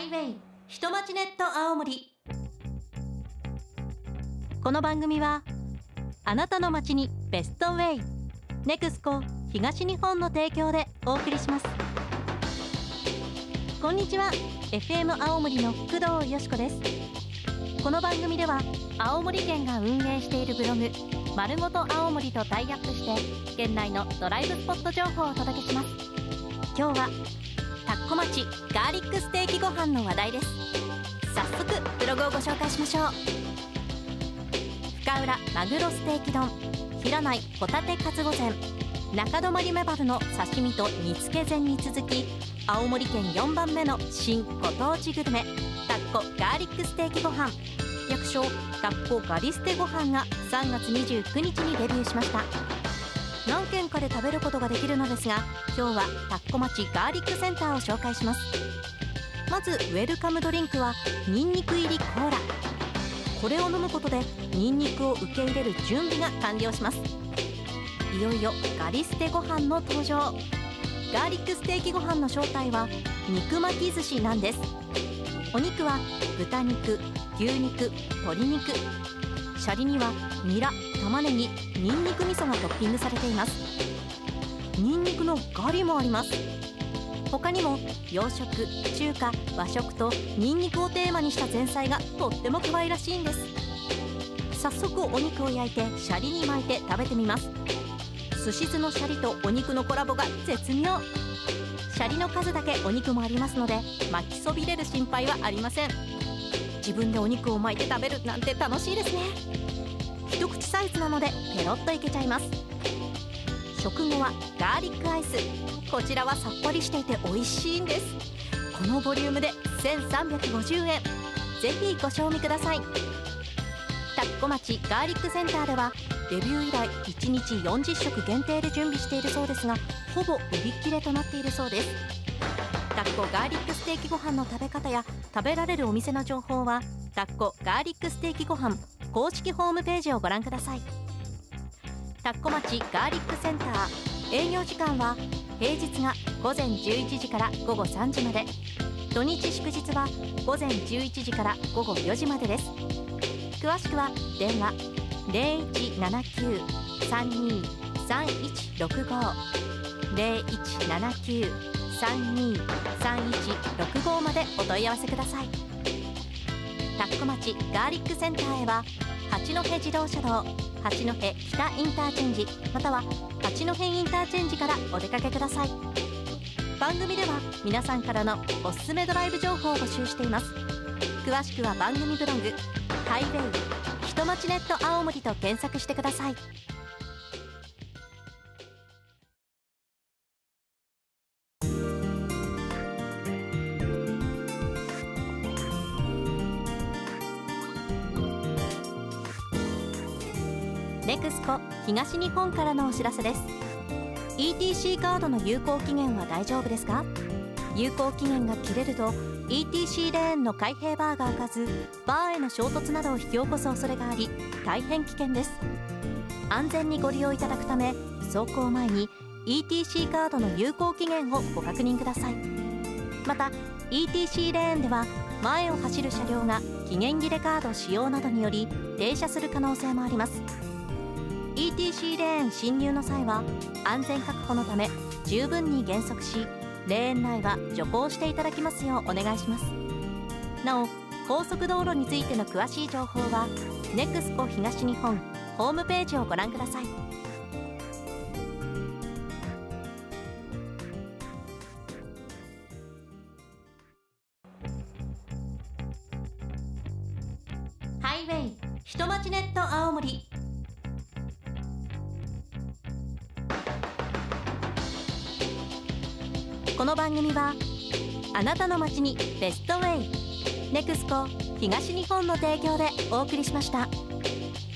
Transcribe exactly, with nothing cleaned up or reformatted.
イウェイ人町ネット青森。この番組はあなたの街にベストウェイネクスコ東日本の提供でお送りします。こんにちは、 エフエム 青森の工藤よしこです。この番組では青森県が運営しているブログまるごと青森とタイアップして県内のドライブスポット情報をお届けします。今日は田子町ガーリックステーキご飯の話題です。早速ブログをご紹介しましょう。深浦マグロステーキ丼、平内ホタテカツ御膳、中泊メバルの刺身と煮付け膳に続き、青森県よんばんめの新ご当地グルメ田子ガーリックステーキご飯、略称田子ガリステご飯がさんがつにじゅうくにちにデビューしました。何軒かで食べることができるのですが、今日は田子町ガーリックセンターを紹介します。まずウェルカムドリンクはニンニク入りコーラ。これを飲むことでニンニクを受け入れる準備が完了します。いよいよガリステご飯の登場。ガーリックステーキご飯の正体は肉巻き寿司なんです。お肉は豚肉、牛肉、鶏肉、シャリにはニラ、玉ねぎ、ニンニク味噌がトッピングされています。ニンニクのガリもあります。他にも洋食、中華、和食とニンニクをテーマにした前菜がとっても可愛らしいんです。早速お肉を焼いてシャリに巻いて食べてみます。寿司酢のシャリとお肉のコラボが絶妙。シャリの数だけお肉もありますので巻きそびれる心配はありません。自分でお肉を巻いて食べるなんて楽しいですね。一口サイズなのでペロッといけちゃいます。食後はガーリックアイス。こちらはさっぱりしていて美味しいんです。このボリュームでせんさんびゃくごじゅうえん。ぜひご賞味ください。田子町ガーリックセンターではデビュー以来いちにちよんじゅっしょく限定で準備しているそうですが、ほぼ売り切れとなっているそうです。田子ガーリックステーキご飯の食べ方や食べられるお店の情報は田子ガーリックステーキご飯公式ホームページをご覧ください。田子町ガーリックセンター、営業時間は平日がごぜんじゅういちじからごごさんじまで、土日祝日はごぜんじゅういちじからごごよじまでです。詳しくは電話 ゼロいちななきゅう さんにー さんいちろくご ゼロいちななきゅう さんにー さんいちろくご までお問い合わせください。田子町ガーリックセンターへは八戸自動車道八戸北インターチェンジまたは八戸インターチェンジからお出かけください。番組では皆さんからのおすすめドライブ情報を募集しています。詳しくは番組ブログハイウェイ人町ネット青森と検索してください。ネクスコ東日本からのお知らせです。 イーティーシー カードの有効期限は大丈夫ですか？有効期限が切れると イーティーシー レーンの開閉バーが開かずバーへの衝突などを引き起こす恐れがあり大変危険です。安全にご利用いただくため走行前に イーティーシー カードの有効期限をご確認ください。また イーティーシー レーンでは前を走る車両が期限切れカード使用などにより停車する可能性もあります。イーティーシー レーン進入の際は安全確保のため十分に減速しレーン内は徐行していただきますようお願いします。なお高速道路についての詳しい情報はネクスコ東日本ホームページをご覧ください。ハイウェイ人町ネット青森。この番組はあなたの街にベストウェイネクスコ東日本の提供でお送りしました。